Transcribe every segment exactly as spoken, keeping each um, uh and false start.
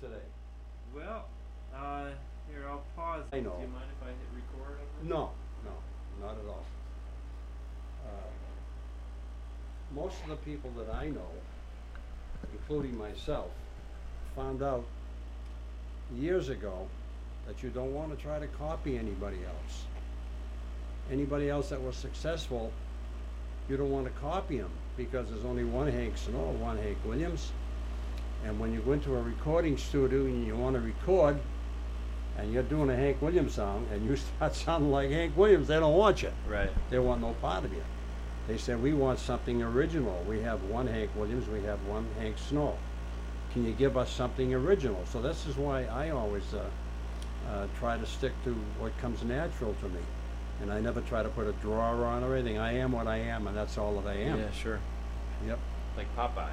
today? Well, uh, here, I'll pause. I know. Do you mind if I hit record over it? No, no, not at all. Uh, most of the people that I know, including myself, found out years ago that you don't want to try to copy anybody else. Anybody else that was successful, you don't want to copy them because there's only one Hank Snow, one Hank Williams. And when you go into a recording studio and you want to record, and you're doing a Hank Williams song, and you start sounding like Hank Williams, they don't want you. Right. They want no part of you. They said, we want something original. We have one Hank Williams, we have one Hank Snow. Can you give us something original? So this is why I always uh, uh, try to stick to what comes natural to me. And I never try to put a drawer on or anything. I am what I am, and that's all that I am. Yeah, sure. Yep. Like Popeye.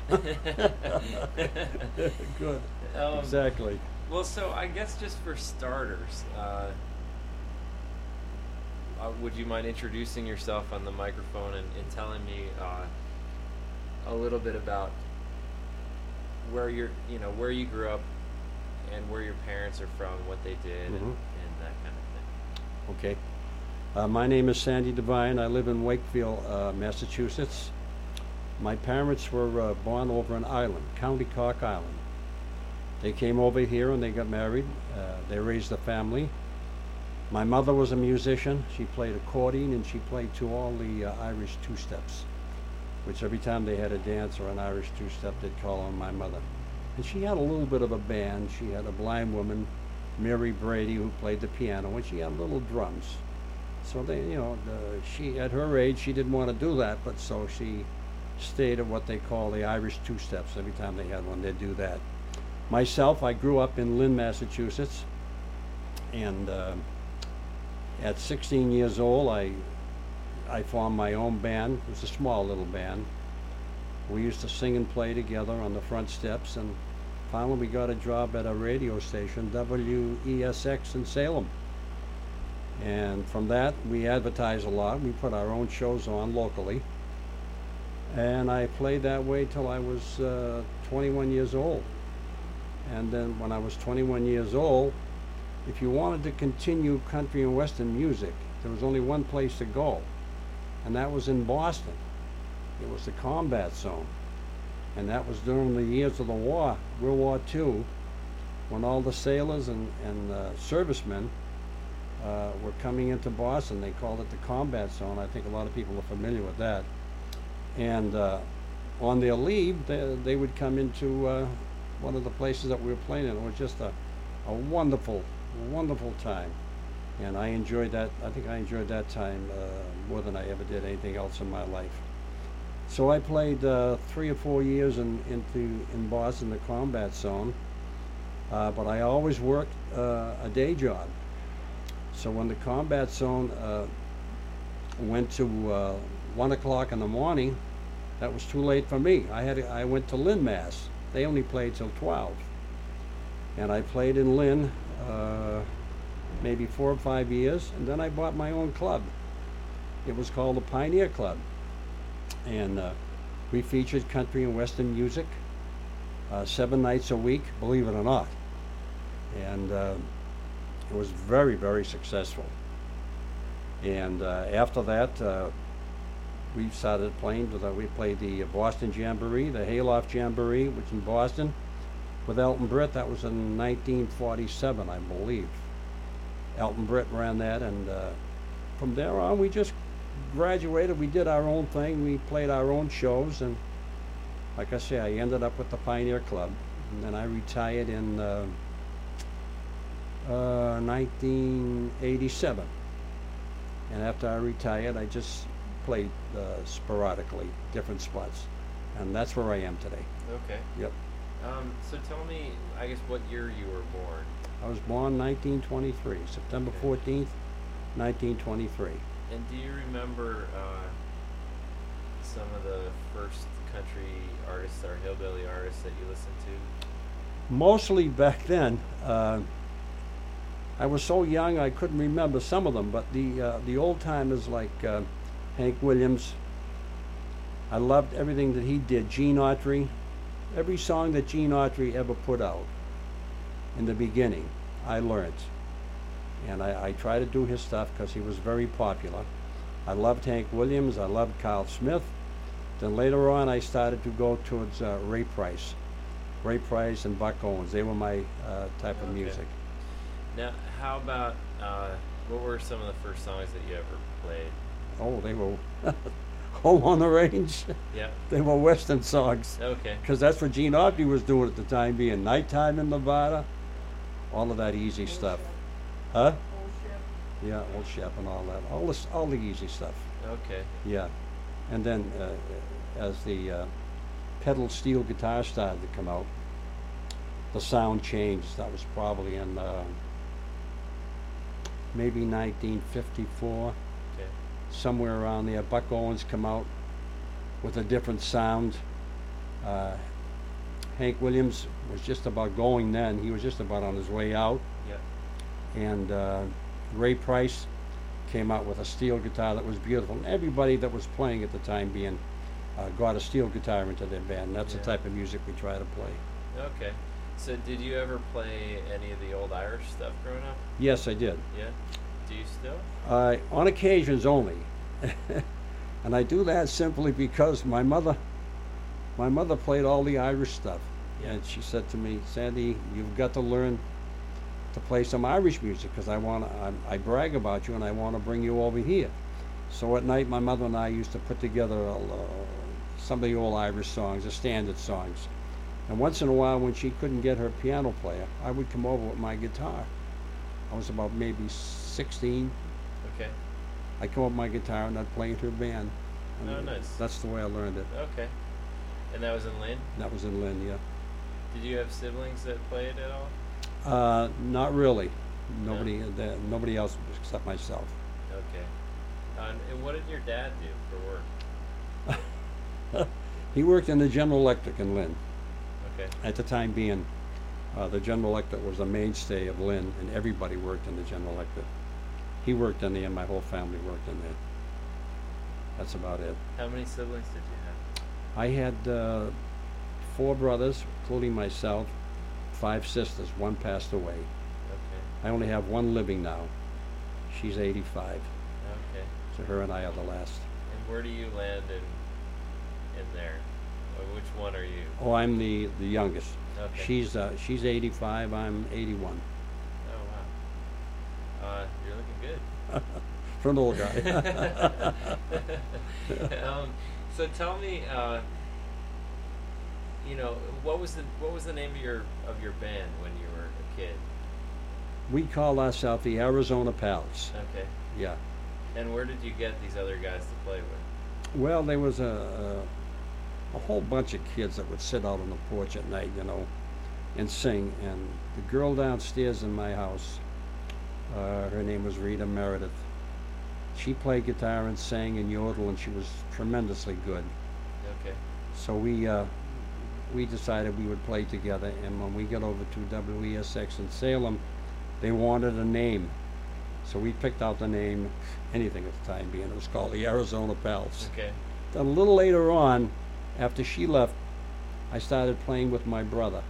Good. Um, exactly. Well, so I guess just for starters, uh, uh, would you mind introducing yourself on the microphone and, and telling me uh, a little bit about where you're, you know, where you grew up and where your parents are from, what they did, Mhm. and, and that kind of thing. Okay. Uh, my name is Sandy Devine. I live in Wakefield, uh, Massachusetts. My parents were uh, born over in Island, County Cork Island. They came over here and they got married. Uh, they raised a family. My mother was a musician. She played accordion and she played to all the uh, Irish two-steps, which every time they had a dance or an Irish two-step, they'd call on my mother. And she had a little bit of a band. She had a blind woman, Mary Brady, who played the piano, and she had little drums. So they, you know, the, she, at her age, she didn't want to do that, but so she stayed at what they call the Irish two-steps. Every time they had one, they'd do that. Myself, I grew up in Lynn, Massachusetts, and uh, at sixteen years old, I I formed my own band. It was a small little band. We used to sing and play together on the front steps, and finally we got a job at a radio station, W E S X in Salem. And from that, we advertised a lot. We put our own shows on locally. And I played that way till I was uh, twenty-one years old. And then when I was twenty-one years old, if you wanted to continue country and western music, there was only one place to go, and that was in Boston. It was the Combat Zone. And that was during the years of the war, World War Two, when all the sailors and, and uh, servicemen uh, were coming into Boston. They called it the Combat Zone. I think a lot of people are familiar with that. And uh, on their leave, they, they would come into uh, one of the places that we were playing in. It was just a, a wonderful, wonderful time. And I enjoyed that. I think I enjoyed that time uh, more than I ever did anything else in my life. So I played uh, three or four years in, into, in Boston, the Combat Zone. Uh, but I always worked uh, a day job. So when the Combat Zone uh, went to uh, one o'clock in the morning, that was too late for me. I had to, I went to Lynn, Mass. They only played till twelve, and I played in Lynn uh, maybe four or five years, and then I bought my own club. It was called the Pioneer Club, and uh, we featured country and western music uh, seven nights a week, believe it or not, and uh, it was very, very successful. And uh, after that, uh, we started playing. With, uh, we played the Boston Jamboree, the Hayloft Jamboree, which in Boston, with Elton Britt. That was in nineteen forty-seven, I believe. Elton Britt ran that, and uh, from there on, we just graduated. We did our own thing. We played our own shows, and like I say, I ended up with the Pioneer Club, and then I retired in uh, uh, nineteen eighty-seven. And after I retired, I just played uh, sporadically, different spots. And that's where I am today. Okay. Yep. Um, so tell me, I guess, what year you were born. I was born nineteen twenty-three, September Okay. fourteenth, nineteen twenty-three. And do you remember uh, some of the first country artists or hillbilly artists that you listened to? Mostly back then, uh, I was so young I couldn't remember some of them, but the uh, the old timers like uh, Hank Williams, I loved everything that he did. Gene Autry, every song that Gene Autry ever put out, in the beginning, I learned. And I, I try to do his stuff because he was very popular. I loved Hank Williams, I loved Carl Smith. Then later on I started to go towards uh, Ray Price. Ray Price and Buck Owens, they were my uh, type of Okay. music. Now, how about uh, what were some of the first songs that you ever played? Oh, they were Home on the Range. Yeah. They were Western songs. Okay. Because that's what Gene Autry was doing at the time, being Nighttime in Nevada, all of that easy stuff. Huh? Yeah, Old Shep and all that. All this, all the easy stuff. Okay. Yeah. And then uh, as the uh, pedal steel guitar started to come out, the sound changed. That was probably in uh, maybe nineteen fifty-four, Okay. somewhere around there. Buck Owens come out with a different sound. Uh, Hank Williams was just about going then. He was just about on his way out. Yeah. And uh, Ray Price came out with a steel guitar that was beautiful. And everybody that was playing at the time being uh, got a steel guitar into their band. And that's Yeah. the type of music we try to play. Okay. So, did you ever play any of the old Irish stuff growing up? Yes, I did. Yeah. Do you still? Uh, on occasions only. And I do that simply because my mother, my mother played all the Irish stuff. Yeah. And she said to me, Sandy, you've got to learn to play some Irish music because I want to, I brag about you and I want to bring you over here. So at night, my mother and I used to put together uh, some of the old Irish songs, the standard songs. And once in a while, when she couldn't get her piano player, I would come over with my guitar. I was about maybe sixteen. Okay. I'd come up with my guitar and I'd play in her band. And Oh, nice. That's the way I learned it. Okay. And that was in Lynn? That was in Lynn, yeah. Did you have siblings that played at all? Uh, not really. Nobody, uh, nobody else except myself. Okay. Uh, and what did your dad do for work? He worked in the General Electric in Lynn. Okay. At the time being, uh, the General Electric was a mainstay of Lynn, and everybody worked in the General Electric. He worked in there, and my whole family worked in there. That's about it. How many siblings did you have? I had uh, four brothers, including myself, five sisters. One passed away. Okay. I only have one living now. She's eighty-five. Okay. So her and I are the last. And where do you land in in there? Or which one are you? Oh, I'm the, the youngest. Okay. She's uh, she's eighty-five. I'm eighty-one. Oh wow. Uh, you're looking good. For an old guy. um, so tell me, uh, you know, what was the what was the name of your of your band when you were a kid? We call ourselves the Arizona Pals. Okay. Yeah. And where did you get these other guys to play with? Well, there was a, a a whole bunch of kids that would sit out on the porch at night, you know, and sing. And the girl downstairs in my house, uh, her name was Rita Meredith. She played guitar and sang and yodeled, and she was tremendously good. Okay. So we uh, we decided we would play together. And when we got over to W E S X in Salem, they wanted a name. So we picked out the name, anything at the time being. It was called the Arizona Pals. Okay. Then a little later on, after she left, I started playing with my brother,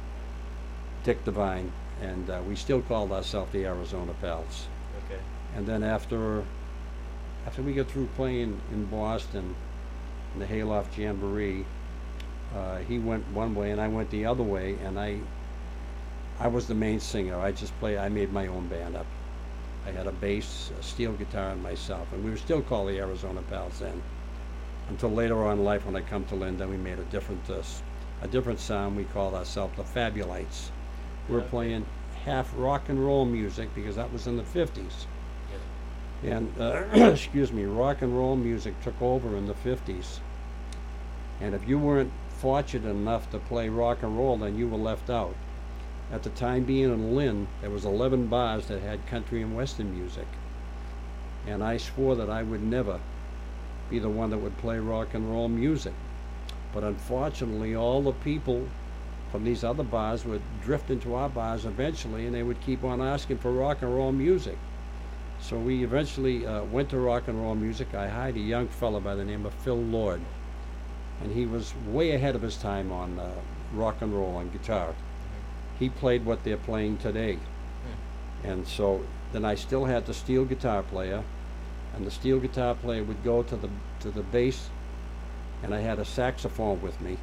Dick Devine, and uh, we still called ourselves the Arizona Pals. Okay. And then after after we got through playing in Boston, in the Hayloft Jamboree, uh, he went one way and I went the other way, and I I was the main singer. I just play. I made my own band up. I had a bass, a steel guitar, and myself, and we were still called the Arizona Pals then. Until later on in life, when I come to Lynn, then we made a different uh, s- a different sound. We called ourselves the Fabulites. We were Okay. playing half rock and roll music because that was in the fifties. Yeah. And uh, excuse me, rock and roll music took over in the fifties. And if you weren't fortunate enough to play rock and roll, then you were left out. At the time being in Lynn, there was eleven bars that had country and western music. And I swore that I would never be the one that would play rock and roll music. But unfortunately, all the people from these other bars would drift into our bars eventually, and they would keep on asking for rock and roll music. So we eventually uh, went to rock and roll music. I hired a young fella by the name of Phil Lord, and he was way ahead of his time on uh, rock and roll on guitar. he played what they're playing today. Hmm. And so then I still had the steel guitar player, and the steel guitar player would go to the to the bass, and I had a saxophone with me.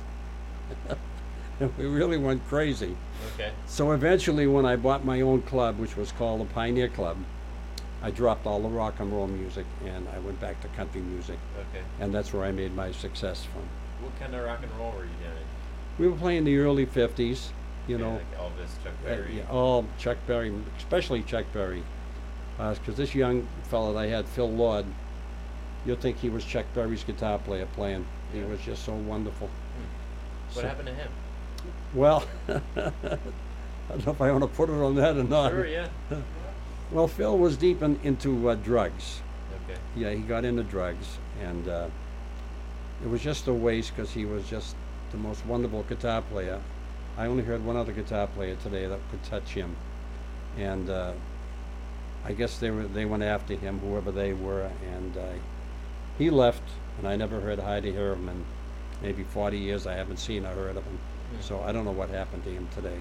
And we really went crazy. Okay. So eventually, when I bought my own club, which was called the Pioneer Club, I dropped all the rock and roll music and I went back to country music, Okay. and that's where I made my success from. What kind of rock and roll were you doing? We were playing the early fifties, you Okay, know, like Elvis, Chuck uh, Berry. yeah, all Chuck Berry, especially Chuck Berry, because this young fellow that I had, Phil Lord, you'll think he was Chuck Berry's guitar player playing. He Yeah. was just so wonderful. Hmm. What So- happened to him? Well, I don't know if I want to put it on that or not. Sure, yeah. Well, Phil was deep in, into uh, drugs. Okay. Yeah, he got into drugs, and uh, it was just a waste because he was just the most wonderful guitar player. I only heard one other guitar player today that could touch him, and uh, I guess they were they went after him, whoever they were, and uh, he left, and I never heard Heidi hear him in maybe forty years. I haven't seen or heard of him, Hmm. so I don't know what happened to him today.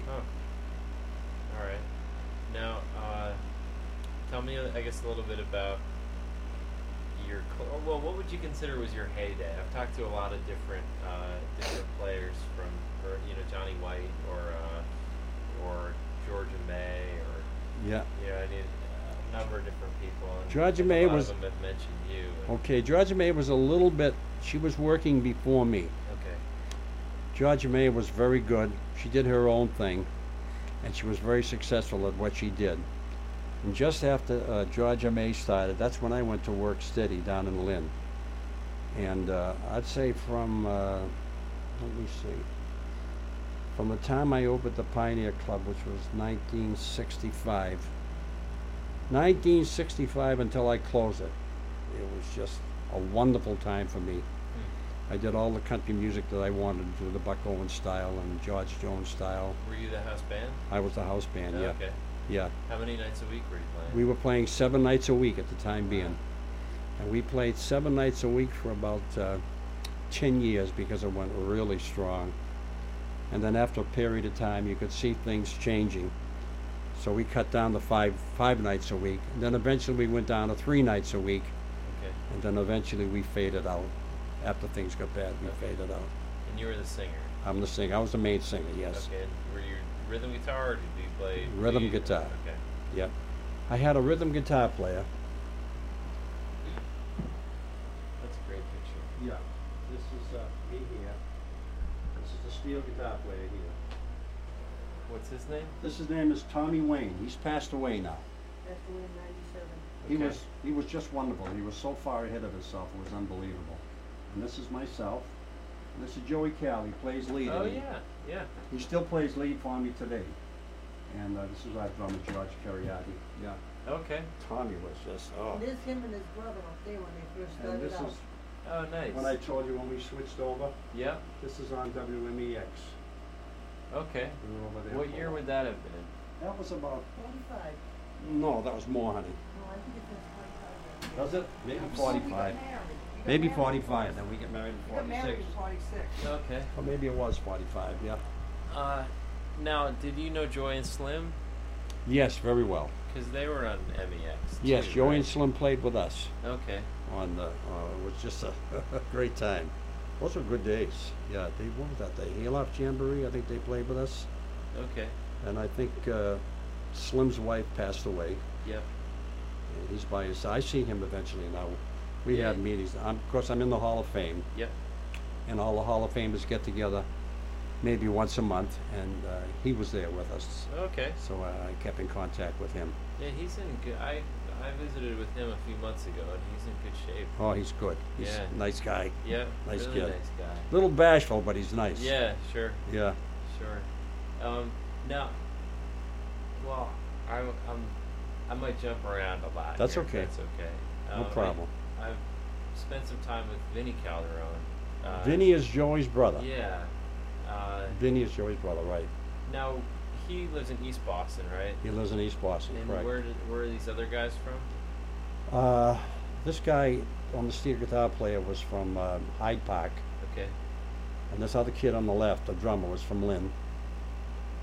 Oh. All right. Now, uh, tell me, I guess, a little bit about your. Cl- well, what would you consider was your heyday? I've talked to a lot of different uh, different players from, or you know, Johnny White or uh, or Georgia May or Yeah. yeah, I need a number of different people. And Georgia and May a lot was- of them have mentioned you. And, Okay, Georgia May was a little bit. She was working before me. okay. Georgia May was very good. She did her own thing, and she was very successful at what she did. And just after uh, Georgia May started, that's when I went to work steady down in Lynn. And uh, I'd say from, uh, let me see, from the time I opened the Pioneer Club, which was nineteen sixty-five, nineteen sixty-five until I closed it, it was just a wonderful time for me. Hmm. I did all the country music that I wanted to do, the Buck Owens style and George Jones style. Were you the house band? I was the house band, yeah. Okay. Yeah. How many nights a week were you playing? We were playing seven nights a week at the time being. And we played seven nights a week for about uh, ten years because it went really strong. And then after a period of time, you could see things changing. So we cut down to five five nights a week. And then eventually we went down to three nights a week. Okay. And then eventually we faded out. After things got bad, we Okay. faded out. And you were the singer. I'm the singer. I was the main singer, yes. Okay. And were you rhythm guitar or did you play Rhythm lead or- guitar. Okay. Yep. I had a rhythm guitar player. That's a great picture. Yeah. This is uh, me here. This is the steel guitar player here. What's his name? This his name is Tommy Wayne. He's passed away now. That's the one ninety-seven. He Okay. was he was just wonderful. He was so far ahead of himself. It was unbelievable. And this is myself. And this is Joey Cal. He plays lead. Oh and he- yeah, yeah. He still plays lead for me today. And uh, this is our drummer, George Cariati. Yeah. Okay. Tommy was just oh. And there's him and his brother up there when they first And started this out. is Oh nice. when I told you when we switched over. Yep. This is on W M E X. Okay. We were over there What for a year while. would that have been? That was about. Forty-five. No, that was more, honey. No, I think it says forty-five. Does it? Maybe Before we got forty-five. married. We got Maybe married in forty-five. Then we get married We in got married forty-six. in forty-six. Okay. Or maybe it was forty-five. Yeah. Uh, now, did you know Joy and Slim? Yes, very well. Because they were on M E X. Yes, too, Joey right? and Slim played with us Okay. on the. Uh, it was just a great time. Those were good days. Yeah, they what was that? The Hayloft Jamboree. I think they played with us, Okay. and I think uh, Slim's wife passed away. Yep. And he's by his. I see him eventually now. We Yeah. had meetings. I'm, of course, I'm in the Hall of Fame, Yep. and all the Hall of Famers get together, maybe once a month, and uh, he was there with us. Okay. So uh, I kept in contact with him. Yeah, he's in good. I I visited with him a few months ago, and he's in good shape. Oh, he's good. He's Yeah. a nice guy. Yeah. Nice really kid. nice guy. Little bashful, but he's nice. Yeah. Sure. Yeah. Sure. Um, now, well, I, I'm, I might jump around a lot. That's here, if okay. That's okay. No Um, I- problem. I've spent some time with Vinny Calderon. Uh, Vinny is Joey's brother. Yeah. Uh, Vinny is Joey's brother, right? now he lives in East Boston, right? He lives in East Boston, And correct. where did, where are these other guys from? Uh, this guy on the steel guitar player was from uh, Hyde Park, Okay. and this other kid on the left, the drummer, was from Lynn.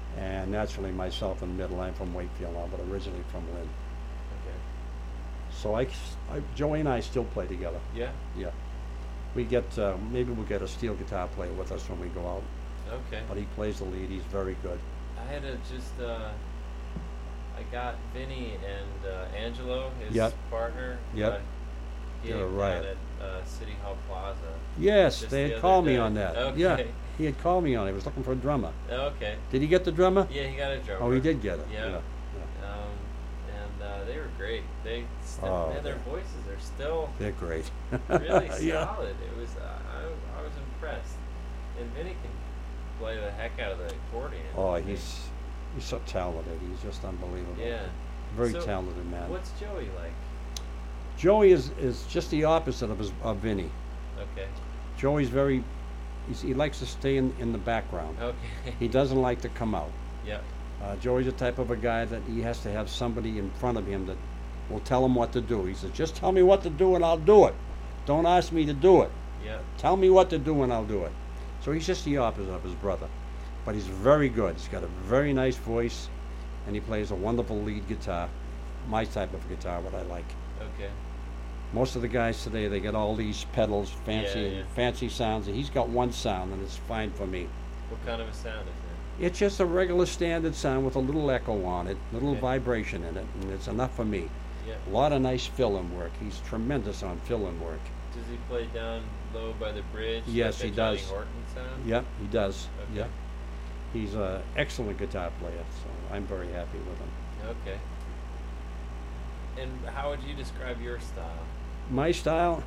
And naturally, myself in the middle, I'm from Wakefield now, but originally from Lynn. Okay. So I, I, Joey and I still play together. Yeah. Yeah. We get, uh, maybe we'll get a steel guitar player with us when we go out. Okay. But he plays the lead. He's very good. I had to just, uh, I got Vinny and uh, Angelo, his Yep. partner. Yep. Uh, gig They're a riot. down at uh, City Hall Plaza. Yes, Just they the had other called me day. on that. Okay. Yeah, he had called me on it. He was looking for a drummer. Okay. Did he get the drummer? Yeah, he got a drummer. Oh, he did get it. Yeah. Yeah. yeah. Um, and uh, they were great. They still, Oh, man, their they're- voices are still They're great. really yeah. solid. It was uh, I, I was impressed. And Vinny can play the heck out of the accordion. Oh, I mean, he's he's so talented. He's just unbelievable. yeah. Very So, talented man. What's Joey like? Joey is, is just the opposite of his of Vinny. Okay. Joey's very, he's, he likes to stay in, in the background. Okay. He doesn't like to come out. Yep. Uh, Joey's the type of a guy that he has to have somebody in front of him that will tell him what to do. He says, just tell me what to do and I'll do it. Don't ask me to do it. Yep. Tell me what to do and I'll do it. So he's just the opposite of his brother. But he's very good. He's got a very nice voice and he plays a wonderful lead guitar. My type of guitar, what I like. Okay. Most of the guys today, they get all these pedals, fancy, Yeah, yeah. fancy sounds, and he's got one sound, and it's fine for me. What kind of a sound is it? It's just a regular standard sound with a little echo on it, little Okay. vibration in it, and it's enough for me. Yeah. A lot of nice fill-in work. He's tremendous on fill-in work. Does he play down low by the bridge? Yes, like he that Johnny does. Horton sound? Yep, he does. Okay. Yep. He's an excellent guitar player, so I'm very happy with him. Okay. And how would you describe your style? My style,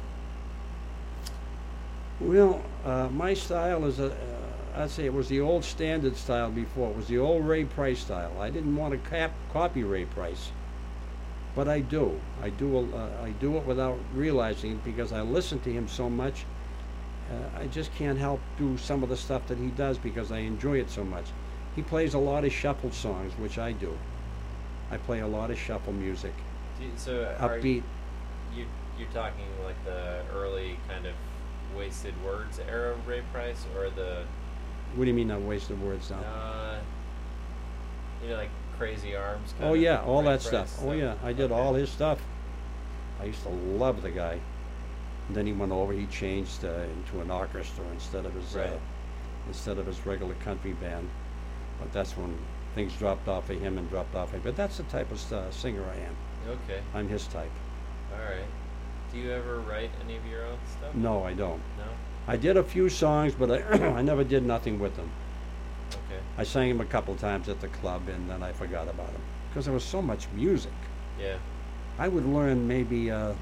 well, uh, my style is a, uh, I'd say it was the old standard style before. It was the old Ray Price style. I didn't want to cap- copy Ray Price, but I do. I do. Uh, I do it without realizing it because I listen to him so much. Uh, I just can't help do some of the stuff that he does because I enjoy it so much. He plays a lot of shuffle songs, which I do. I play a lot of shuffle music, Do you, so are upbeat. you you're talking like the early kind of wasted words era of Ray Price, or the What do you mean? I wasted words now? uh, you know, like Crazy Arms? Kind Oh of yeah, all Ray that Price stuff. Oh yeah, I did Okay. all his stuff. I used to love the guy. And then he went over. He changed uh, into an orchestra instead of his uh, Right. instead of his regular country band. But that's when things dropped off of him and dropped off of him. But that's the type of uh, singer I am. Okay. I'm his type. All right. Do you ever write any of your own stuff? No, I don't. No. I did a few songs, but I I never did nothing with them. Okay. I sang them a couple times at the club, and then I forgot about them because there was so much music. Yeah. I would learn maybe, uh,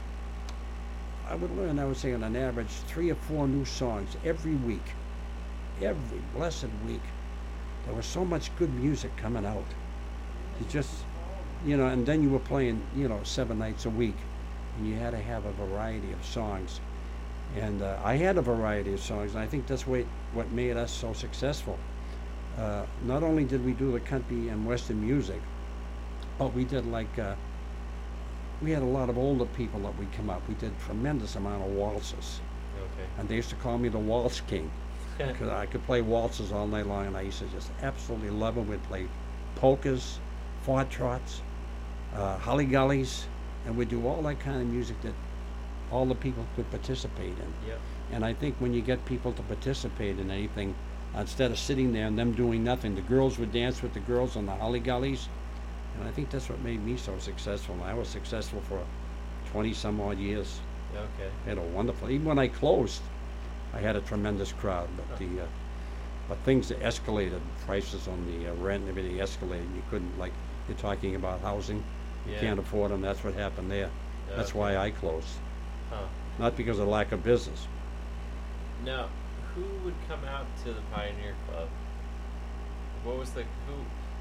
I would learn, I would say, on an average, three or four new songs every week. Every blessed week. There was so much good music coming out. You just, you know, and then you were playing, you know, seven nights a week. And you had to have a variety of songs. And uh, I had a variety of songs, and I think that's what, what made us so successful. Uh, not only did we do the country and western music, but we did like, uh, we had a lot of older people that would come up. We did tremendous amount of waltzes. Okay. And they used to call me the Waltz King because I could play waltzes all night long, and I used to just absolutely love them. We'd play polkas, foxtrots, uh, hollygullies, and we'd do all that kind of music that all the people could participate in. Yep. And I think when you get people to participate in anything, instead of sitting there and them doing nothing, the girls would dance with the girls on the hollygullies. And I think that's what made me so successful. And I was successful for twenty some odd years. Okay. I had a wonderful, even when I closed, I had a tremendous crowd. But the, uh, but things escalated. Prices on the uh, rent and everything escalated. You couldn't, like, you're talking about housing. You Yeah. can't afford them. That's what happened there. That's Okay. why I closed. Huh. Not because of lack of business. Now, who would come out to the Pioneer Club? What was the who?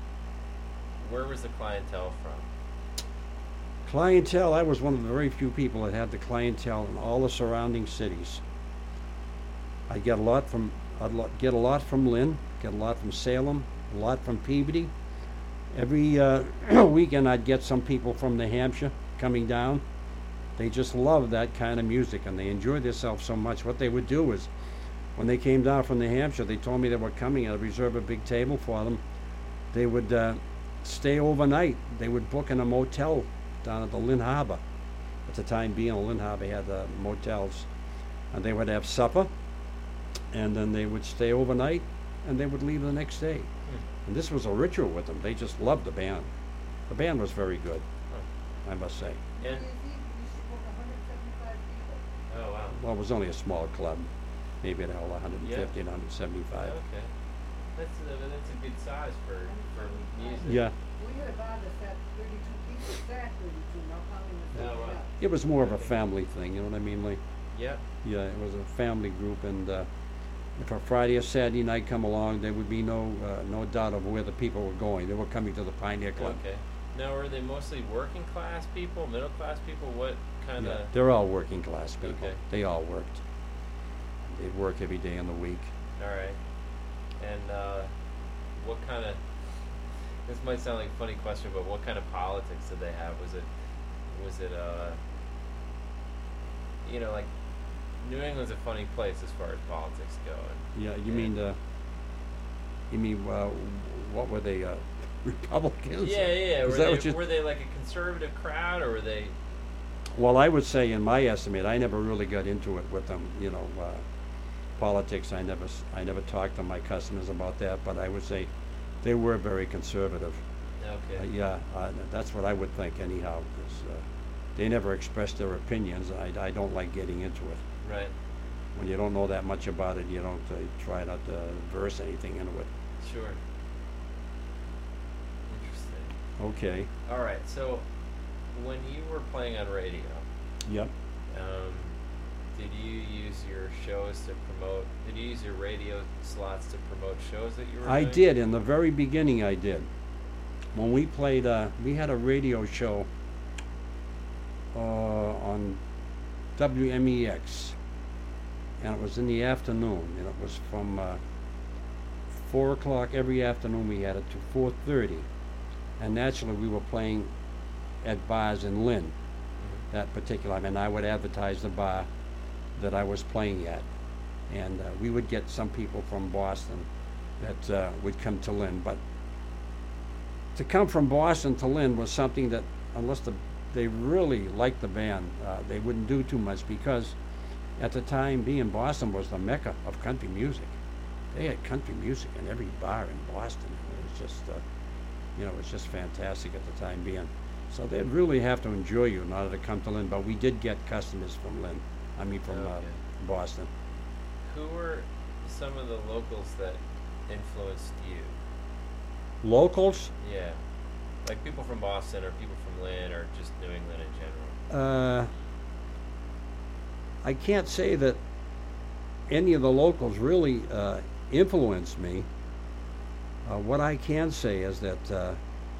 Where was the clientele from? Clientele, I was one of the very few people that had the clientele in all the surrounding cities. I get a lot from, I'd lo- get a lot from Lynn, get a lot from Salem, a lot from Peabody. Every uh, weekend I'd get some people from New Hampshire coming down. They just love that kind of music and they enjoy themselves so much. What they would do is, when they came down from New Hampshire, they told me they were coming. I'd reserve a big table for them. they would uh, stay overnight. They would book in a motel down at the Lynn Harbor. At the time being, Lynn Harbor had uh, motels. And they would have supper, and then they would stay overnight, and they would leave the next day. Hmm. And this was a ritual with them. They just loved the band. The band was very good, Huh. I must say. New And Year's Eve, we used to book hundred seventy-five people. oh wow. Well, it was only a small club. Maybe it held one hundred fifty Yeah. and one hundred seventy-five. Okay. That's a, that's a good size for for music. Yeah, We had a bar that sat thirty-two people, sat thirty-two, not counting the Oh, seats wow. up. it was more of a family thing, you know what I mean, Lee? Yep. Yeah, it was a family group, and uh, if a Friday or Saturday night come along, there would be no uh, no doubt of where the people were going. They were coming to the Pioneer Club. Okay. Now, are they mostly working class people, middle class people? What kind of? Yeah, they're all working class people. Okay. They all worked. They'd work every day in the week. All right. And uh, what kind of? This might sound like a funny question, but what kind of politics did they have? Was it, was it uh, you know, like New England's a funny place as far as politics go. And, Yeah, you Yeah. mean the? You mean uh, what were they? Uh, Republicans? yeah, yeah. yeah. Is Were that they what you- were they like a conservative crowd, or were they? Well, I would say, in my estimate, I never really got into it with them. You know, uh, politics. I never, s- I never talked to my customers about that. But I would say, they were very conservative. Okay. Uh, yeah, uh, that's what I would think anyhow. 'Cause, uh, they never expressed their opinions. I, I don't like getting into it. Right. When you don't know that much about it, you don't uh, try not to verse anything into it. Sure. Interesting. Okay. All right. So, when you were playing on radio, Yep. um, did you use your shows to promote? Did you use your radio slots to promote shows that you were I doing? did. In the very beginning, I did. When we played, uh, we had a radio show uh, on W M E X, and it was in the afternoon, and it was from uh, four o'clock every afternoon. We had it to four thirty, and naturally, we were playing at bars in Lynn Mhm. that particular time, and I would advertise the bar that I was playing at, and uh, we would get some people from Boston that uh, would come to Lynn, but to come from Boston to Lynn was something that, unless the, they really liked the band, uh, they wouldn't do too much, because at the time being, Boston was the mecca of country music. They had country music in every bar in Boston. It was just, uh, you know, it was just fantastic at the time being. So they'd really have to enjoy you in order to come to Lynn, but we did get customers from Lynn, I mean from uh, Okay. Boston. Who were some of the locals that influenced you? Locals, Yeah. Like people from Boston, or people from Lynn, or just New England in general. uh, I can't say that any of the locals really uh, influenced me. Uh, what I can say is that uh,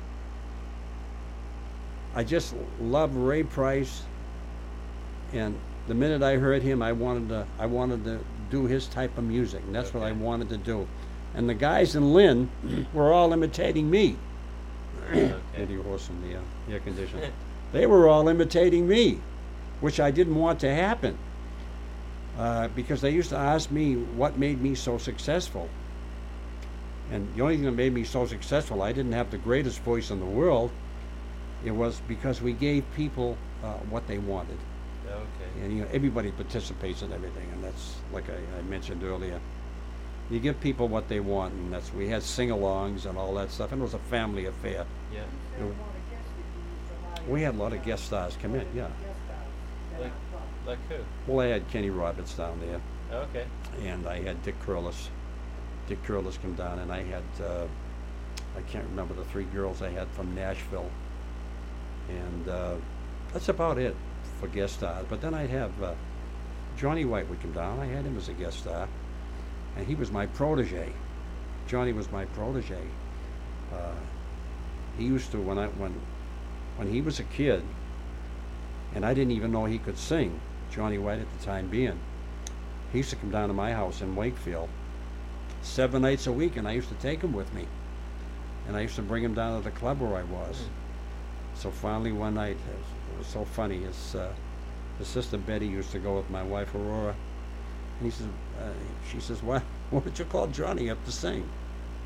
I just love Ray Price, and the minute I heard him, I wanted to I wanted to do his type of music, and that's what I Okay. wanted to do. And the guys in Lynn were all imitating me. Okay. Eddie Horse in the uh, air conditioner. They were all imitating me, which I didn't want to happen, uh, because they used to ask me what made me so successful. And the only thing that made me so successful, I didn't have the greatest voice in the world. It was because we gave people uh, what they wanted. Okay. And you know, everybody participates in everything, and that's like I, I mentioned earlier. You give people what they want, and that's we had sing-alongs and all that stuff, and it was a family affair. Yeah. You said a lot of guests that you used to hire. We had a lot of guest stars come in, yeah. Guest stars at Like- our club. Like who? Well, I had Kenny Roberts down there, Okay. and I had Dick Curlis. Dick Curlis come down, and I had uh, I can't remember the three girls I had from Nashville, and uh, that's about it for guest stars. But then I'd have uh, Johnny White would come down. I had him as a guest star, and he was my protege. Johnny was my protege. Uh, he used to when I when when he was a kid, and I didn't even know he could sing. Johnny White at the time being, he used to come down to my house in Wakefield seven nights a week, and I used to take him with me, and I used to bring him down to the club where I was. So finally one night, it was so funny. His uh, his sister Betty used to go with my wife Aurora, and he says, uh, she says, "Why, why don't you call Johnny up to sing?"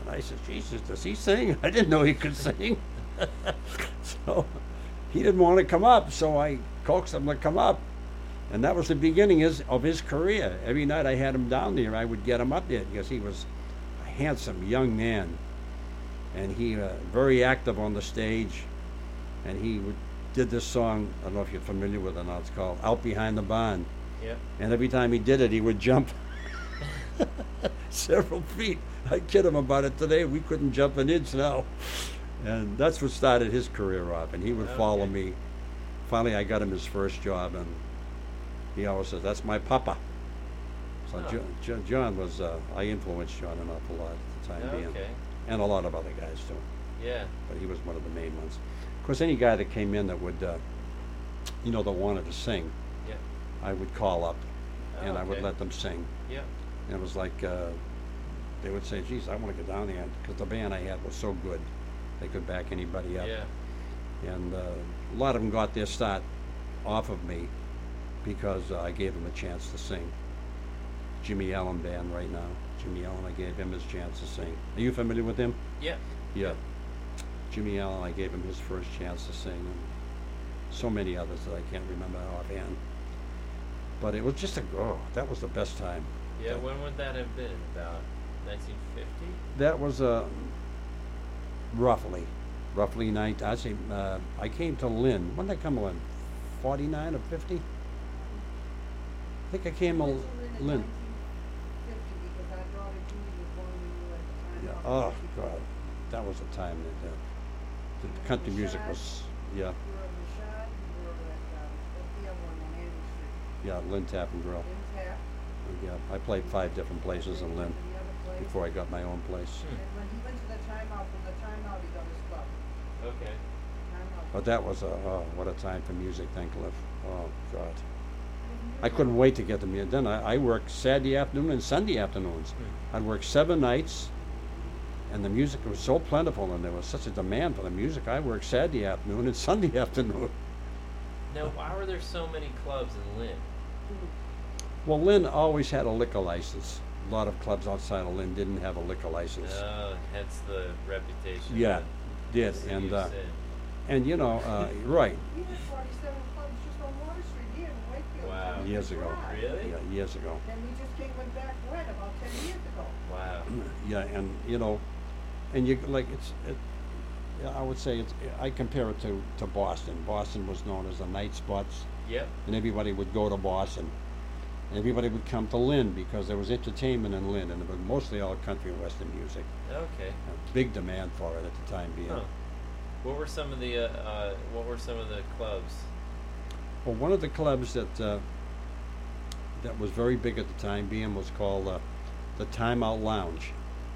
And I said, Jesus, does he sing? I didn't know he could sing. So he didn't want to come up, so I coaxed him to come up. And that was the beginning his, of his career. Every night I had him down there, I would get him up there because he was a handsome young man. And he uh, very active on the stage. And he would, did this song, I don't know if you're familiar with it or not, it's called Out Behind the Barn. Yep. And every time he did it, he would jump several feet. I kid him about it today. We couldn't jump an inch now. And that's what started his career off. And he would follow Okay. me. Finally, I got him his first job, and he always says, "That's my papa." So Oh. Jo- Jo- John was, uh, I influenced John an awful lot at the time being. Okay. And a lot of other guys too. Yeah. But he was one of the main ones. Of course, any guy that came in that would, uh, you know, that wanted to sing, Yeah. I would call up, and Oh, I would okay. let them sing. Yeah. And it was like, uh, they would say, geez, I want to get down there, because the band I had was so good. They could back anybody up. Yeah. And uh, a lot of them got their start off of me because uh, I gave them a chance to sing. Jimmy Allen Band right now. Jimmy Allen, I gave him his chance to sing. Are you familiar with him? Yeah. Yeah. Jimmy Allen, I gave him his first chance to sing. And so many others that I can't remember offhand. But it was just a, oh, that was the best time. Yeah. When would that have been? About nineteen fifty? That was uh, roughly, roughly nine. I say uh, I came to Lynn. When did I come to Lynn? Forty-nine or fifty? I think I came to You went to Lynn in Lynn. nineteen fifty because our daughter Judy was born when you were at the Yeah. time. Oh of fifty. God, that was a time that uh, the And country music Rashad, was. Yeah, You were at Rashad, you were at, um, what's the other one on Anderson Street? yeah. Lynn Tap and Grill. In Tap. Yeah, I played five different places in Lynn The other place. before I got my own place. Hmm. And when he went to the timeout, from the timeout, he got his club. Okay. Timeout. But that was a oh, what a time for music, thank Cliff. Oh God. I couldn't wait to get them in. Then I, I worked Saturday afternoon and Sunday afternoons. Hmm. I'd work seven nights, and the music was so plentiful, and there was such a demand for the music. I worked Saturday afternoon and Sunday afternoon. Now, why were there so many clubs in Lynn? Well, Lynn always had a liquor license. A lot of clubs outside of Lynn didn't have a liquor license. Uh, hence the reputation. Yeah, that did, the city and of uh, Sin. and you know, uh, right, He had forty-seven clubs just on Water Street here in Wakefield. Wow. Just Years a ago. drive. Really? yeah, years ago. Then we just came went back when about ten years ago. Wow. Yeah, and you know, and you like it's. It, yeah, I would say it's. I compare it to to Boston. Boston was known as the night spots, Yep. and everybody would go to Boston. And everybody would come to Lynn because there was entertainment in Lynn, and it was mostly all country and western music. Okay. A big demand for it at the time being. Huh. What were some of the uh, uh, What were some of the clubs? Well, one of the clubs that uh, that was very big at the time being was called uh, the Time Out Lounge,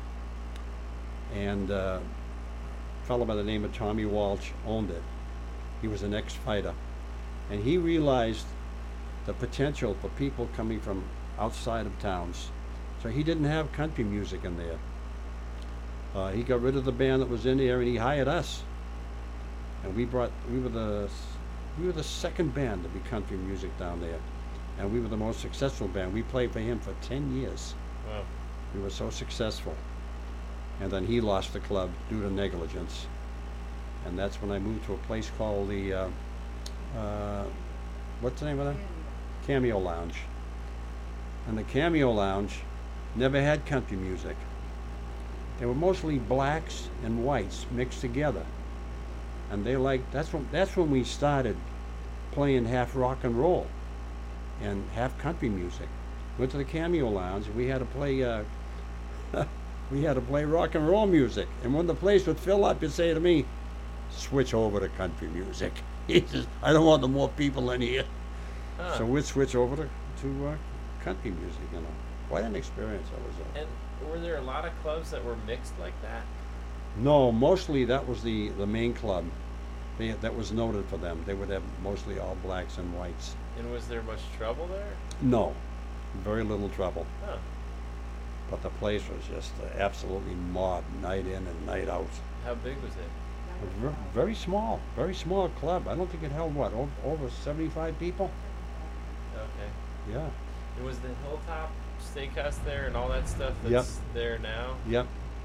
and uh, a fellow by the name of Tommy Walsh owned it. He was an ex-fighter, and he realized the potential for people coming from outside of towns. So he didn't have country music in there. Uh, he got rid of the band that was in there, and he hired us. And we brought, we were the, we were the second band to be country music down there, and we were the most successful band. We played for him for ten years. Wow. We were so successful. And then he lost the club due to negligence. And that's when I moved to a place called the, uh, uh, what's the name of that? Cameo Lounge. And the Cameo Lounge never had country music. They were mostly blacks and whites mixed together. And they liked, that's when, that's when we started playing half rock and roll and half country music. Went to the Cameo Lounge, and we had to play, uh, we had to play rock and roll music. And when the place would fill up, you'd say to me, switch over to country music. He says, I don't want no more people in here. Huh. So we'd switch over to, to uh, country music, you know. Quite an experience that was. Uh, And were there a lot of clubs that were mixed like that? no, mostly that was the, the main club. They, that was noted for them. They would have mostly all blacks and whites. And was there much trouble there? No, very little trouble. Huh. But the place was just uh, absolutely mobbed, night in and night out. How big was it? It was ver- very small, very small club. I don't think it held, what, o- over seventy-five people? Okay. Yeah. And was the Hilltop Steakhouse there and all that stuff that's Yep. there now? Yep.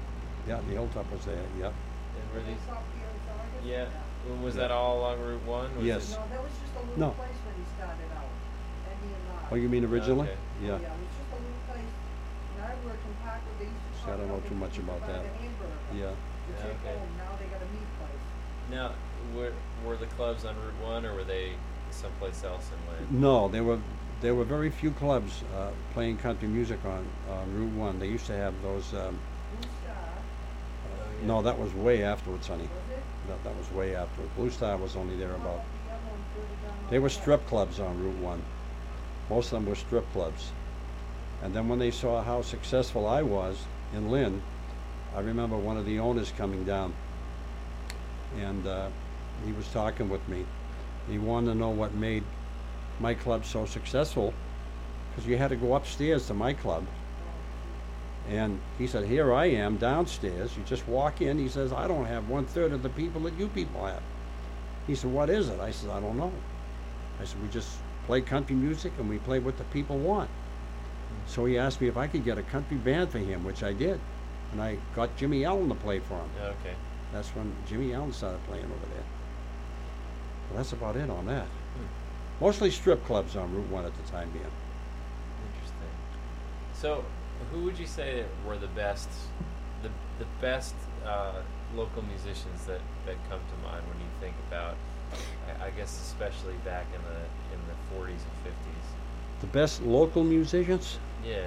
yeah, the Hilltop was there, yeah. And were these? Hilltop here in Saugus? Yeah. Well, Was Yeah. that all along Route One? Was Yes. it- No, that was just a No. little place when he started out, Eddie and I. Oh, you mean originally? Okay. Yeah. Yeah, it was just a little place, and I worked in Parkwood, they used to See, I park don't know up too in- much you could about buy that. the hamburger Yeah. To Yeah, take okay. home, now they got a meat place. Now, were were the clubs on Route One, or were they someplace else in Lynn? No, there were there were very few clubs uh, playing country music on, on Route One. They used to have those. Um, Blue Star, Oh, yeah. No, that was way afterwards, honey. was it? That, that was way afterwards. Blue Star was only there How about. about the other one further down They the were road? strip clubs on Route One. Most of them were strip clubs. And then when they saw how successful I was in Lynn, I remember one of the owners coming down, and uh, he was talking with me. He wanted to know what made my club so successful, because you had to go upstairs to my club. And he said, here I am downstairs. You just walk in. He says, I don't have one third of the people that you people have. He said, what is it? I said, I don't know. I said, we just play country music and we play what the people want. So he asked me if I could get a country band for him, which I did. And I got Jimmy Allen to play for him. Okay. That's when Jimmy Allen started playing over there. Well, that's about it on that. Hmm. Mostly strip clubs on Route one at the time being. Interesting. So, who would you say were the best, the the best uh, local musicians that, that come to mind when you think about, I, I guess especially back in the in the forties and fifties? The best local musicians? Yeah.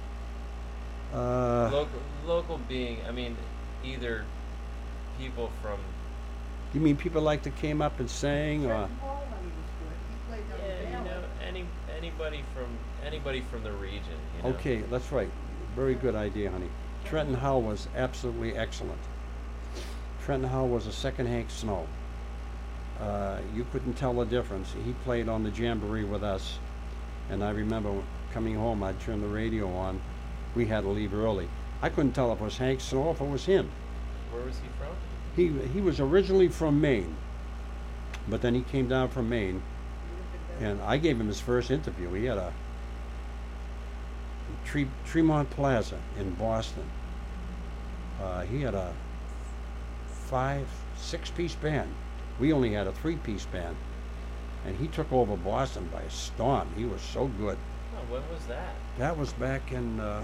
Uh, local local being, I mean, either people from you mean people like that came up and sang? Or? Trenton Hall, I mean, was good, he played down yeah, the you valley. know, any anybody from anybody from the region. You know? Okay, that's right. Very good idea, honey. Trenton Howell was absolutely excellent. Trenton Howell was a second Hank Snow. Uh, you couldn't tell the difference. He played on the Jamboree with us, and I remember coming home, I'd turn the radio on. We had to leave early. I couldn't tell if it was Hank Snow or if it was him. Where was he from? He, he was originally from Maine, but then he came down from Maine, and I gave him his first interview. He had a Tre- Tremont Plaza in Boston. Uh, he had a five, six-piece band. We only had a three-piece band, and he took over Boston by storm. He was so good. Oh, when was that? That was back in, uh,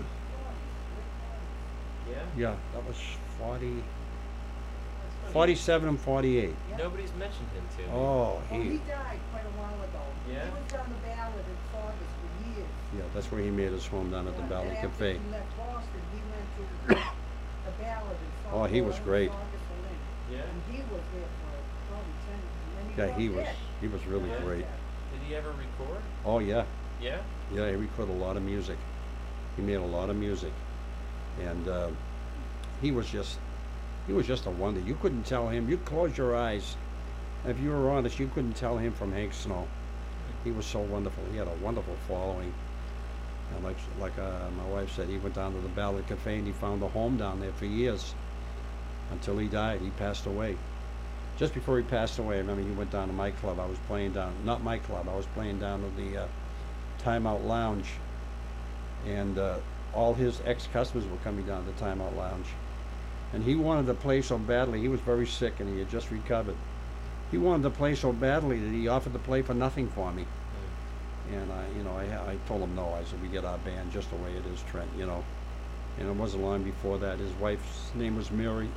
Yeah. yeah, that was forty, forty-seven and forty-eight. Nobody's mentioned him to me. Oh, Oh, he he, died quite a while ago. Yeah? He was down the ballad in Saugus for years. yeah, that's where he made his home down at the Yeah, Valley and Cafe. after he left Boston, he went to the ballad in Saugus. Oh, he was great. Saugus and Lynn. Yeah. And he was there for probably ten, and then he Yeah, he dropped was, dead. he was really Yeah. great. Did he ever record? Oh, yeah. Yeah. Yeah, he recorded a lot of music. He made a lot of music, and uh, he was just, he was just a wonder. You couldn't tell him. You close your eyes, if you were honest, you couldn't tell him from Hank Snow. He was so wonderful. He had a wonderful following, and like like uh, my wife said, he went down to the Ballad Cafe and he found a home down there for years, until he died. He passed away. Just before he passed away, I remember he went down to my club. I was playing down, not my club. I was playing down at the uh, Timeout Lounge, and uh, all his ex-customers were coming down to the Timeout Lounge, and he wanted to play so badly. He was very sick and he had just recovered. He wanted to play so badly that he offered to play for nothing for me, and I, you know, I, I told him no. I said, we get our band just the way it is, Trent. You know, and it wasn't long before that. His wife's name was Mary.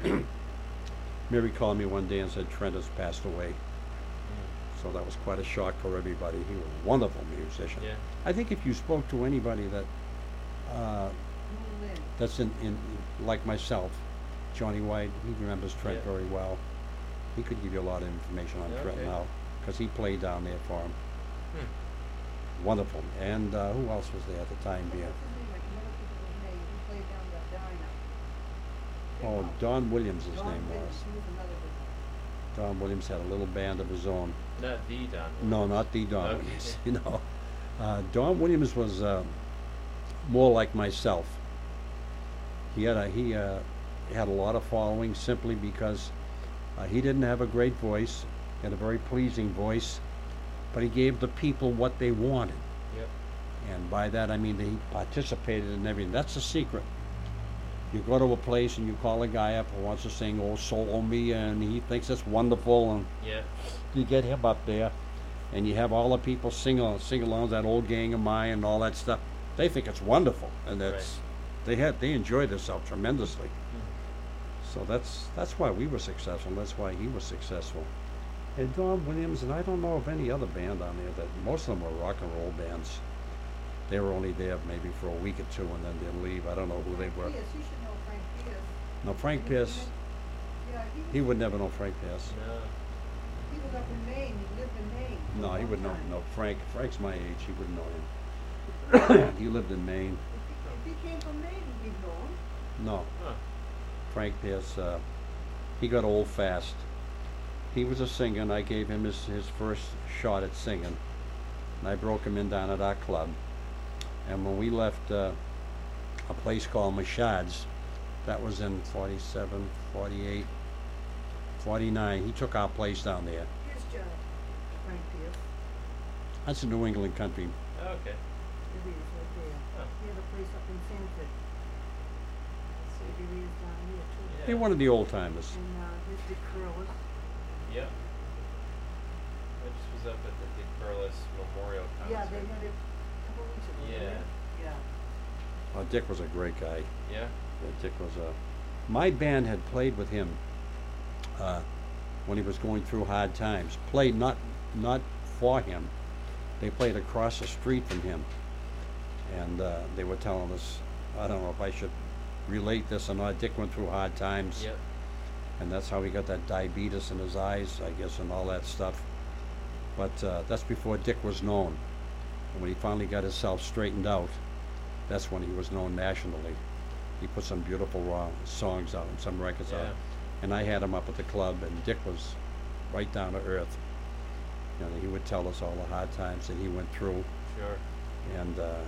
Mary called me one day and said Trent has passed away. So that was quite a shock for everybody. He was a wonderful musician. Yeah. I think if you spoke to anybody that uh, Blue Lynn. that's in, in like myself, Johnny White, he remembers Trent Yeah. very well. He could give you a lot of information on Yeah, Trent okay. now, because he played down there for him. Hmm. Wonderful. And uh, who else was there at the time being? What's his name? I can never think of his name. He played down the diner. Big Oh, one. Don Williams, his Don name Williams, was. He was another good one. Don Williams had a little band of his own. Not the Don. No, not the Don Okay. Williams. You know, uh, Don Williams was uh, more like myself. He had a he uh, had a lot of following simply because uh, he didn't have a great voice. He had a very pleasing voice, but he gave the people what they wanted, Yep. and by that I mean that he participated in everything. That's the secret. You go to a place and you call a guy up who wants to sing "Oh Solo Me," and he thinks it's wonderful, and Yeah. you get him up there, and you have all the people sing on sing along, that old gang of mine and all that stuff. They think it's wonderful, and that's they had they enjoy themselves tremendously. Mm. So that's that's why we were successful. And that's why he was successful. And Don Williams, and I don't know of any other band on there that most of them were rock and roll bands. They were only there maybe for a week or two and then they'd leave. I don't know who they were. Pierce, you should know Frank Pierce. No, Frank Pierce, Yeah, he was. he would never know Frank Pierce. No. He was up in Maine, he lived in Maine. for a No, he long would know. time. No, Frank. Frank's my age. He wouldn't know him. He lived in Maine. If he, if he came from Maine, we'd know him. No, Huh. Frank Pierce. Uh, he got old fast. He was a singer, and I gave him his, his first shot at singing. And I broke him in down at our club. And when we left uh, a place called Machad's, that was in forty-seven, forty-eight, forty-nine. He took our place down there. His job, Frank Pierce. That's a New England country. Oh, okay. It is right there. Huh. He had a place up in Sanford. Let's So see. it is down here too. Yeah. They're one of the old timers. And, uh, his Dick Curlis. Yep. I just was up at the Dick Curlis Memorial Concert. Yeah, they had it a couple weeks ago. Yeah. didn't they? Yeah. Uh, Dick was a great guy. Yeah. Yeah, Dick was a. My band had played with him uh, when he was going through hard times. Played not not for him. They played across the street from him, and uh, they were telling us. I don't know if I should relate this or not. Dick went through hard times, Yep. and that's how he got that diabetes in his eyes, I guess, and all that stuff. But uh, that's before Dick was known. And when he finally got himself straightened out, that's when he was known nationally. He put some beautiful raw songs out and some records out. Yeah. And I had him up at the club, and Dick was right down to earth. You know, he would tell us all the hard times that he went through, Sure. and uh,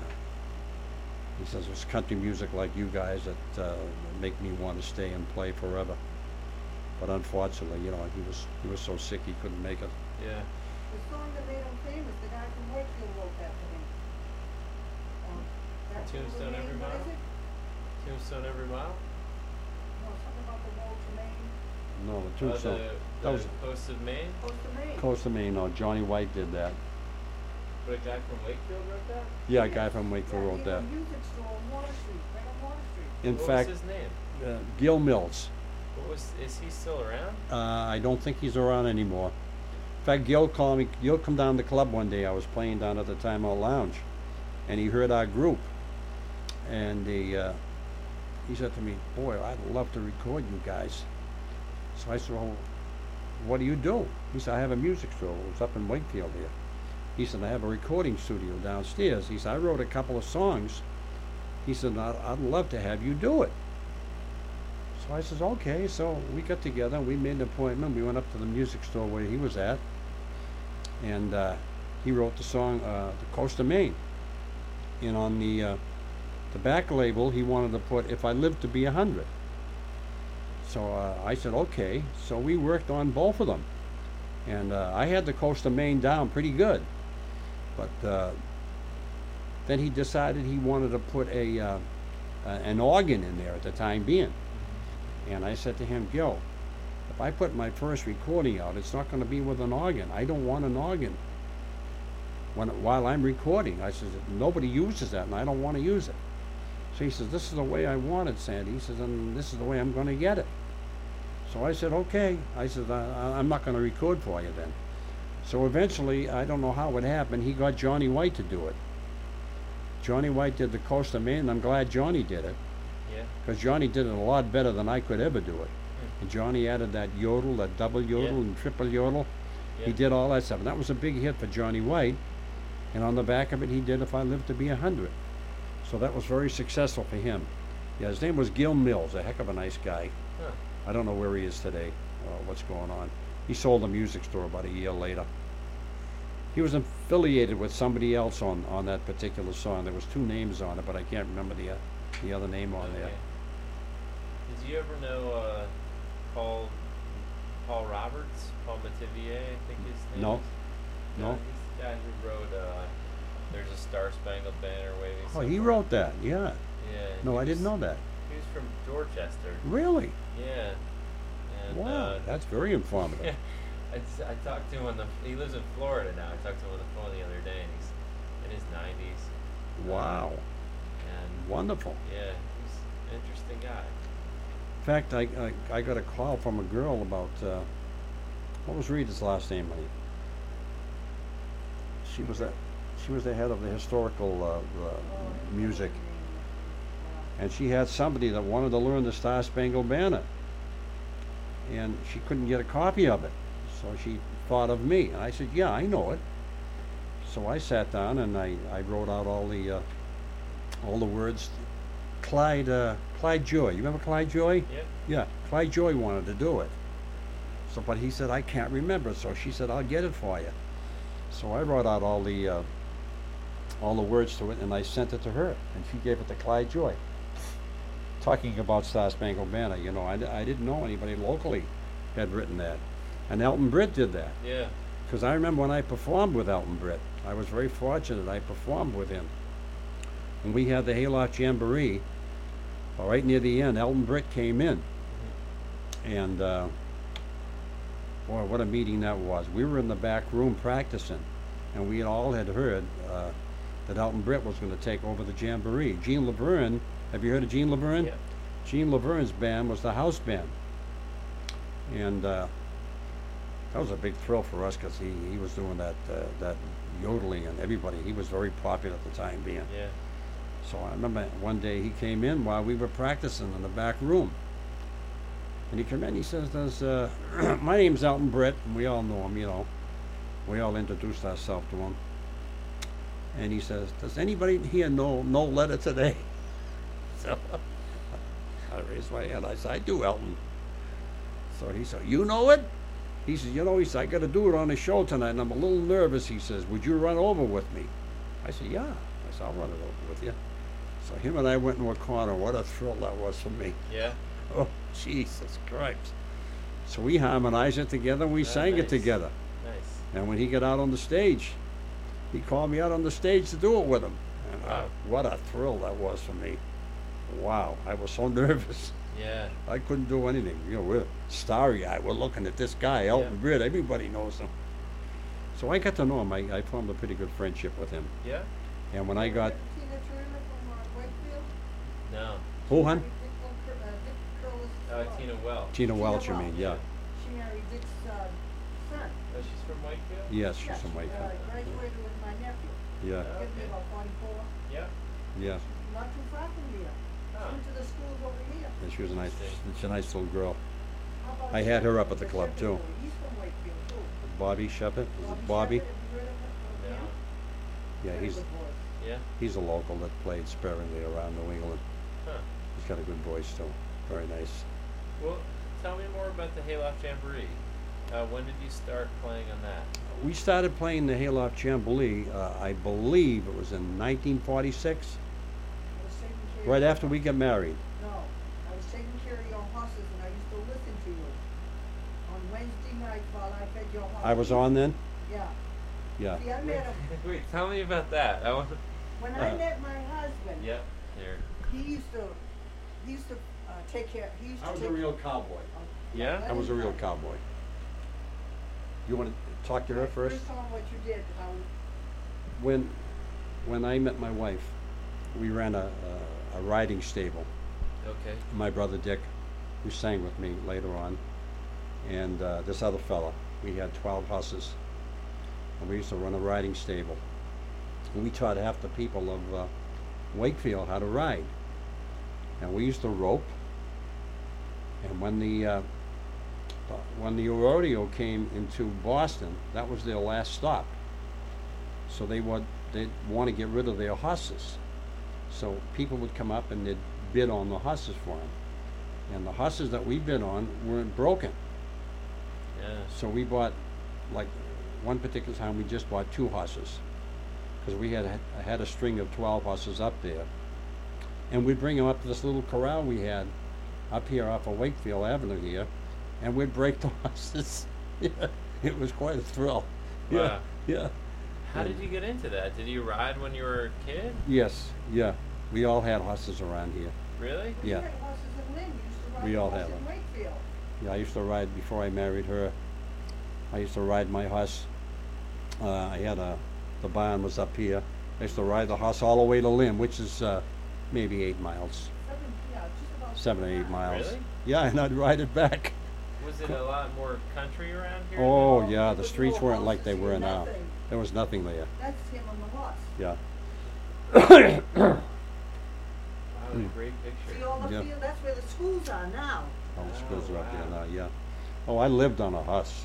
he says it's country music like you guys that uh, make me want to stay and play forever. But unfortunately, you know, he was he was so sick he couldn't make it. Yeah. The song that made him famous, the guy from Wakefield wrote that for him. Um, that Tombstone Maine, Every what Mile? is it? Tombstone Every Mile? No, something about the road to Maine. No, the Oh, Tombstone. the, that the was Coast of Maine? Close to Maine. Coast of Maine. No, Johnny White did that. But a guy from Wakefield wrote that? Yeah, a guy from Wakefield Yeah, wrote he had that. a music store on Water Street, right on Water Street. In what fact, was his name? uh, Gil Mills. What was? Is he still around? Uh, I don't think he's around anymore. In fact, Gil called me. Gil come down to the club one day. I was playing down at the Time Out Lounge, and he heard our group, and he uh, he said to me, "Boy, I'd love to record you guys." So I said, "Well, what do you do?" He said, "I have a music store. It's up in Wakefield here." He said, "I have a recording studio downstairs." He said, "I wrote a couple of songs." He said, I'd, I'd love to have you do it. So I says, okay. So we got together, we made an appointment. We went up to the music store where he was at, and uh, he wrote the song, uh, The Coast of Maine. And on the, uh, the back label, he wanted to put, If I Live to Be a Hundred. So uh, I said, okay. So we worked on both of them. And uh, I had the Coast of Maine down pretty good. But uh, then he decided he wanted to put a uh, uh, an organ in there at the time being. And I said to him, Gil, if I put my first recording out, it's not going to be with an organ. I don't want an organ when while I'm recording. I said, nobody uses that, and I don't want to use it. So he says, this is the way I want it, Sandy. He says, and this is the way I'm going to get it. So I said, okay. I said, I, I'm not going to record for you then. So eventually, I don't know how it happened, he got Johnny White to do it. Johnny White did The Coast of Maine, and I'm glad Johnny did it, Yeah. because Johnny did it a lot better than I could ever do it. Hmm. And Johnny added that yodel, that double yodel Yeah. and triple yodel. He Yeah. did all that stuff. And that was a big hit for Johnny White. And on the back of it, he did If I Live to Be a Hundred. So that was very successful for him. Yeah, his name was Gil Mills, a heck of a nice guy. Huh. I don't know where he is today, or what's going on. He sold a music store about a year later. He was affiliated with somebody else on, on that particular song. There was two names on it, but I can't remember the uh, the other name on there. Okay. Did you ever know uh, Paul Paul Roberts? Paul Mativier, I think his name No. is? No. He's the guy who wrote uh, There's a Star Spangled Banner Waving Oh, he Somewhere. wrote that, yeah. Yeah. No, he I didn't was- know that. He was from Dorchester. Really? Yeah. And, Wow, uh, that's very informative. yeah. I, s- I talked to him on the. He lives in Florida now. I talked to him on the phone the other day, and he's in his nineties. Wow, And wonderful. yeah, he's an interesting guy. In fact, I, I, I got a call from a girl about, uh, what was Rita's last name, honey? She was the, she was the head of the historical uh, uh, music, and she had somebody that wanted to learn the Star Spangled Banner, and she couldn't get a copy of it, so she thought of me, and I said, yeah, I know it. So I sat down and I, I wrote out all the uh, all the words. Clyde uh, Clyde Joy, you remember Clyde Joy? Yep. Yeah, Clyde Joy wanted to do it. So, but he said I can't remember. So she said I'll get it for you. So I wrote out all the uh, all the words to it and I sent it to her, and she gave it to Clyde Joy. Talking about Star Spangled Banner, you know, I, d- I didn't know anybody locally had written that, and Elton Britt did that. Yeah. Because I remember when I performed with Elton Britt, I was very fortunate. I performed with him. When we had the Hayloft Jamboree, well, right near the end, Elton Britt came in. And, uh, boy, what a meeting that was. We were in the back room practicing, and we all had heard uh, that Elton Britt was going to take over the Jamboree. Gene Laverne, have you heard of Gene Laverne? Yeah. Gene Laverne's band was the house band. And uh, that was a big thrill for us because he, he was doing that uh, that yodeling, and everybody, he was very popular at the time being. Yeah. So I remember one day he came in while we were practicing in the back room. And he came in, he says, "Does, uh, my name's Elton Britt," and we all know him, you know. We all introduced ourselves to him. And he says, "Does anybody here know No Letter Today?" So I raised my hand. I said, "I do, Elton." So he said, "You know it?" He says, "You know," he said, "I got to do it on the show tonight, and I'm a little nervous." He says, "Would you run over with me?" I said, "Yeah." I said, "I'll run it over with you." So him and I went into a corner. What a thrill that was for me. Yeah. Oh, Jesus Christ. So we harmonized it together, and we Ah, sang it nice. together. Nice. And when he got out on the stage, he called me out on the stage to do it with him. And uh, Wow. what a thrill that was for me. Wow, I was so nervous. Yeah. I couldn't do anything. You know, we're starry-eyed. We're looking at this guy, Elton Yeah. Britt. Everybody knows him. So I got to know him. I, I formed a pretty good friendship with him. Yeah. And when I got... Tina Turner from uh, Wakefield? No. Who, hon? Dick Cur- uh, Dick Curley's Uh, daughter. Tina Welch. Tina Tina Welch, you Welch, mean, yeah. She married Dick's uh, son. Oh, she's from Whitefield? Yes, she's Yeah, from she, Wakefield. uh, graduated with my nephew. Yeah, Oh, Give me okay. about forty-four. Yeah. yeah. Not too far from here. Oh. Went to the schools over here. And she was a nice, Interesting. she's a nice little girl. How about I had her up at the the club, Shepherd too. boy? He's from Wakefield too. Bobby Shepherd, is it Bobby? Shepherd, have you heard of him? No. Yeah, Very he's good voice. Yeah. he's a local that played sparingly around New England. Huh. He's got a good voice too. Very nice. Well, tell me more about the Hayloft Jamboree. Uh, when did you start playing on that? We started playing the Hayloft Jamboree, uh, I believe it was in nineteen forty-six, I was taking care right of- after we got married. No, I was taking care of your horses and I used to listen to you on Wednesday night while I fed your horses. I was on then? Yeah. Yeah. See, I met him, Wait, tell me about that. I want. when I Uh, met my husband, Yeah. Here. he used to, he used to, uh, take care, he used to take. cowboy. uh, Yeah? let I was a me real tell you. cowboy. You want to talk to her first? First on what you did, how, When, when I met my wife, we ran a, a, a riding stable. Okay. My brother Dick, who sang with me later on, and uh, this other fella. We had twelve horses, and we used to run a riding stable. And we taught half the people of uh, Wakefield how to ride. And we used to rope. And when the uh, uh, when the rodeo came into Boston, that was their last stop. So they would they want to get rid of their horses. So people would come up and they'd bid on the horses for them. And the horses that we bid on weren't broken. Yeah. So we bought, like, one particular time we just bought two horses. Because we had had a string of twelve horses up there. And we'd bring them up to this little corral we had up here off of Wakefield Avenue here. And we'd break the horses. Yeah, it was quite a thrill. Yeah, Wow. yeah. How did you get into that? Did you ride when you were a kid? Yes, yeah. We all had horses around here. Really? We Yeah. had horses in Lynn, we used to ride We all horses had in them. Wakefield. Yeah, I used to ride before I married her. I used to ride my horse. Uh, I had a, the barn was up here. I used to ride the horse all the way to Lynn, which is uh, maybe eight miles, Seven, yeah, just about. seven or eight miles. miles. Really? Yeah, and I'd ride it back. Was it a lot more country around here? Oh No, yeah, there the was streets no weren't like houses they here, were now. nothing. There was nothing there. That's him on the horse. Yeah. Wow, what a great picture. See all the Yeah. field, that's where the schools are now. All the Oh, schools are up there wow. now. Yeah. Oh, I lived on a horse.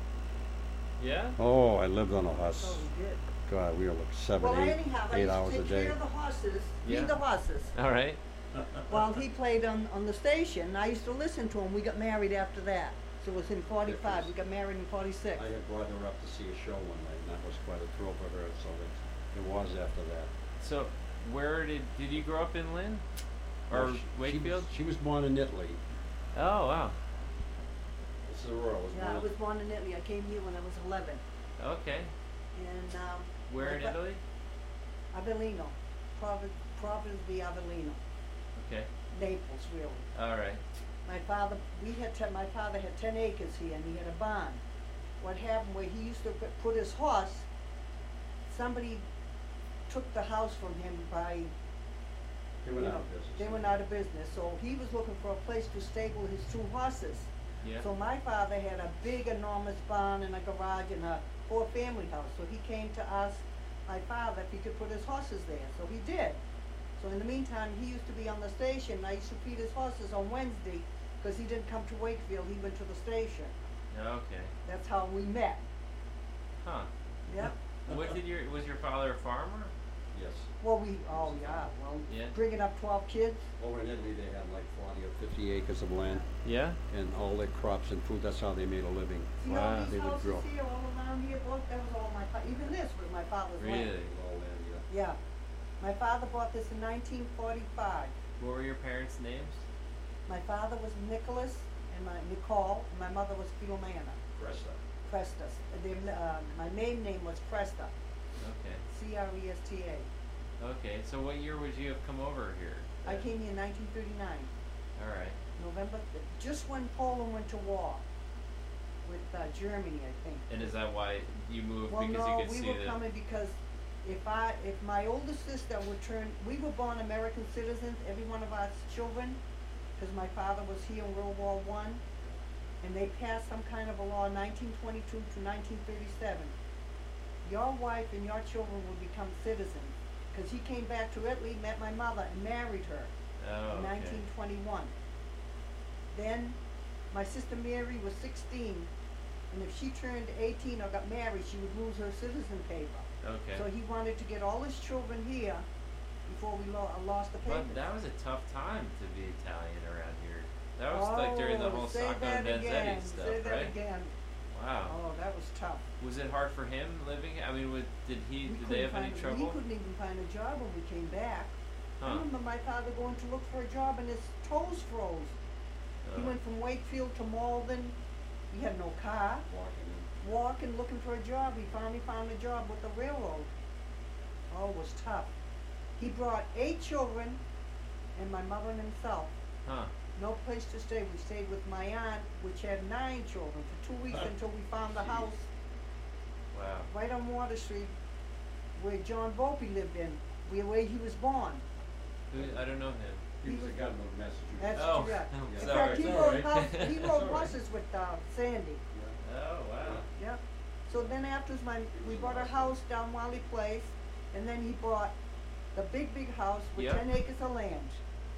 Yeah? Oh, I lived on a So horse. we did. God, we were like seven, Well, eight, anyhow, I eight used hours to a take day. care of the horses, Yeah. feed the horses. All right. While he played on, on the station, I used to listen to him. We got married after that. So it was in forty-five. We got married in forty-six. I had brought her up to see a show one night, and that was quite a thrill for her. So it, it was after that. So, where did did you grow up in Lynn? Or No, she- Wakefield? She was, she was born in Italy. Oh, wow. This is Aurora. Was Yeah, born I in- was born in Italy. I came here when I was eleven. Okay. And, um. Where my in fa- Italy? Avellino. Province, Province di Avellino. Okay. Naples, really. All right. My father, we had ten, my father had ten acres here and he had a barn. What happened where he used to put- put his horse, somebody took the house from him by, They you went out know, of business. they went out of business. So he was looking for a place to stable his two horses. Yeah. So my father had a big enormous barn and a garage and a four-family house. So he came to us, my father, if he could put his horses there. So he did. So in the meantime, he used to be on the station. I used to feed his horses on Wednesday because he didn't come to Wakefield. He went to the station. Okay. That's how we met. Huh. Yep. What did your was your father a farmer? Yes. Well, we, oh yeah, well, Yeah. bringing up twelve kids. Over in Italy, they had like forty or fifty acres of land, Yeah. and all their crops and food. That's how they made a living. See Wow. all They these would houses grow. here, all around here, both, that was all my, fa- even this was my father's land. Really? All land, yeah. Yeah. My father bought this in nineteen forty-five. What were your parents' names? My father was Nicholas and my Nicole, and my mother was Filomena Cresta. Prestas. And they, uh, my maiden name was Presta, Okay. C R E S T A. Okay. So what year would you have come over here? I then? came here in nineteen thirty-nine, All right. November, just when Poland went to war with uh, Germany, I think. And is that why you moved Well, because no, you could we see were the coming because if I, if my older sister would turn, we were born American citizens, every one of our children, because my father was here in World War One, and they passed some kind of a law nineteen twenty-two to nineteen thirty-seven. Your wife and your children will become citizens, because he came back to Italy, met my mother, and married her Oh, in okay. nineteen twenty-one. Then, my sister Mary was sixteen, and if she turned eighteen or got married, she would lose her citizen paper. Okay. So he wanted to get all his children here before we lo- uh, lost the papers. But that was a tough time to be Italian around here. That was like during the Oh, whole say Sacco that and again, Vanzetti stuff, say that right? again. Wow. Oh, that was tough. Was it hard for him living? I mean, would, did he? We Did they couldn't have any find- trouble? He couldn't even find a job when we came back. I Huh. remember my father going to look for a job and his toes froze. He Uh, went from Wakefield to Malden. He had no car. Walking in. Walking, looking for a job. He finally found a job with the railroad. Oh, it was tough. He brought eight children and my mother and himself. Huh. No place to stay. We stayed with my aunt, which had nine children, for two weeks until we found the Jeez. house Wow. right on Water Street where John Volpe lived in, where, where he was born. Who, I don't know him. He He was a was- governor of Massachusetts. That's Oh, true, yeah. I'm In sorry. fact, he It's all rode, right. house, he It's rode all right. horses with uh, Sandy. Yeah. Oh wow. Yep. So then after my, we bought a house down Wally Place, and then he bought the big, big house with Yep. ten acres of land.